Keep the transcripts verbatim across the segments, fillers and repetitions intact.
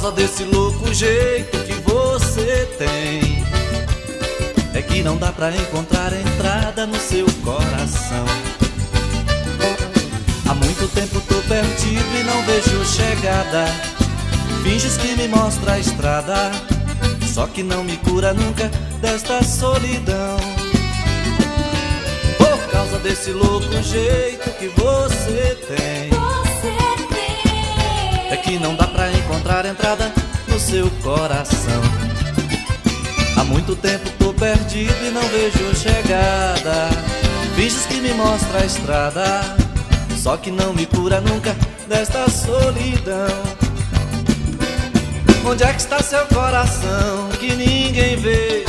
causa desse louco jeito que você tem, é que não dá pra encontrar entrada no seu coração. Há muito tempo tô perdido e não vejo chegada. Finges que me mostra a estrada, só que não me cura nunca desta solidão. Por causa desse louco jeito que você tem, é que não dá pra encontrar entrada no seu coração. Há muito tempo tô perdido e não vejo chegada. Finges que me mostra a estrada, só que não me cura nunca desta solidão. Onde é que está seu coração que ninguém vê?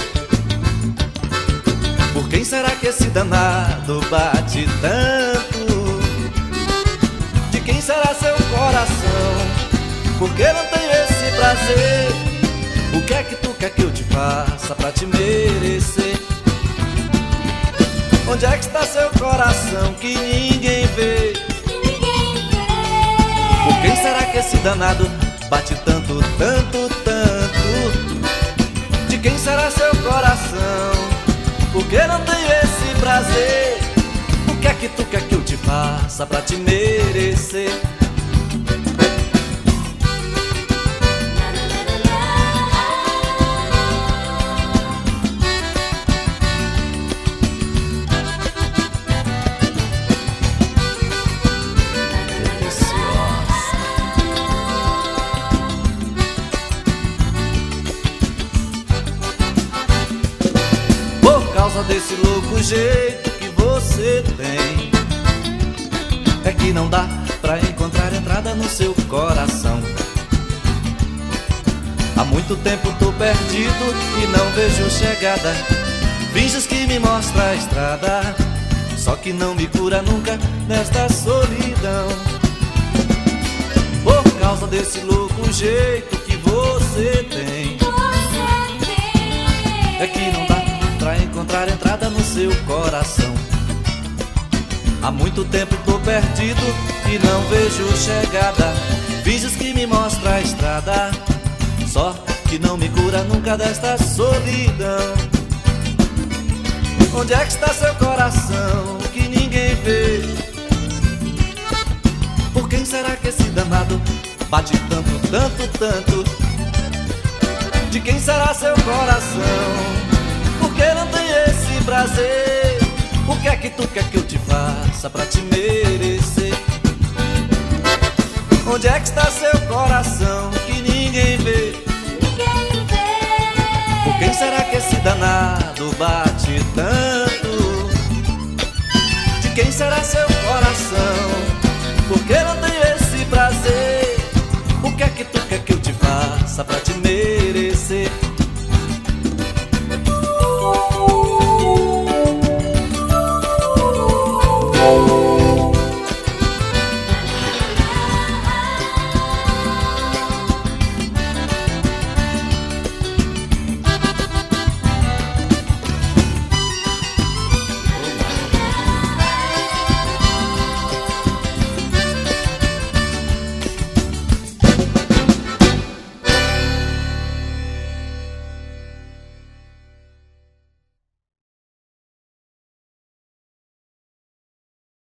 Por quem será que esse danado bate tanto? De quem será seu coração? Por que não tenho esse prazer? O que é que tu quer que eu te faça pra te merecer? Onde é que está seu coração que ninguém vê? Por quem será que esse danado bate tanto, tanto, tanto? De quem será seu coração? Por que não tenho esse prazer? O que é que tu quer que eu te faça pra te merecer? Por causa desse louco jeito que você tem, é que não dá pra encontrar entrada no seu coração. Há muito tempo tô perdido e não vejo chegada. Finges que me mostra a estrada, só que não me cura nunca nesta solidão. Por causa desse louco jeito que você tem, é que não dá pra encontrar entrada no seu coração. Há muito tempo tô perdido e não vejo chegada. Finges que me mostra a estrada, só que não me cura nunca desta solidão. Onde é que está seu coração que ninguém vê? Por quem será que esse danado bate tanto, tanto, tanto? De quem será seu coração? Por que não tem esse prazer? O que é que tu quer que eu te faça pra te merecer? Onde é que está seu coração que ninguém vê? Ninguém vê. Por quem será que esse danado bate tanto? De quem será seu coração? Por que não tem esse prazer? O que é que tu quer que eu te faça pra te merecer?